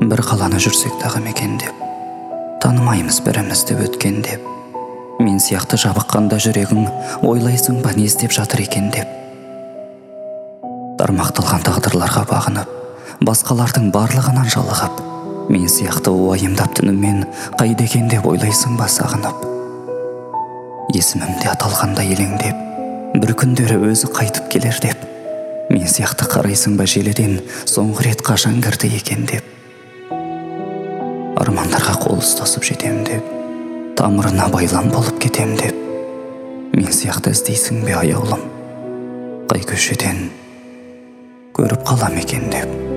бір қаланы жүрсек дағы мекендеп, танымаймыз бірімізді өткендеп, мен сияқты жабыққанда жүрегің ойлайсың ба не іздеп жатыр екен деп. Тармақталған тағдырларға бағынып, басқалардың барлығынан жалығып, мен сияқты уайымдап түнімен қайда екен деп ойлайсың ба сағынып. Есімімде аталғанда елеңдеп, бір күндері өзі қайтып келер деп, мен сияқты қарайсың ба желіден соңғы рет қашан кірді екен деп. Армандарға қол ұстасып жетем деп, тамырына байлам болып кетем деп, мен сияқты іздейсің бе аяулым, қай көшеден көріп қалам екен деп.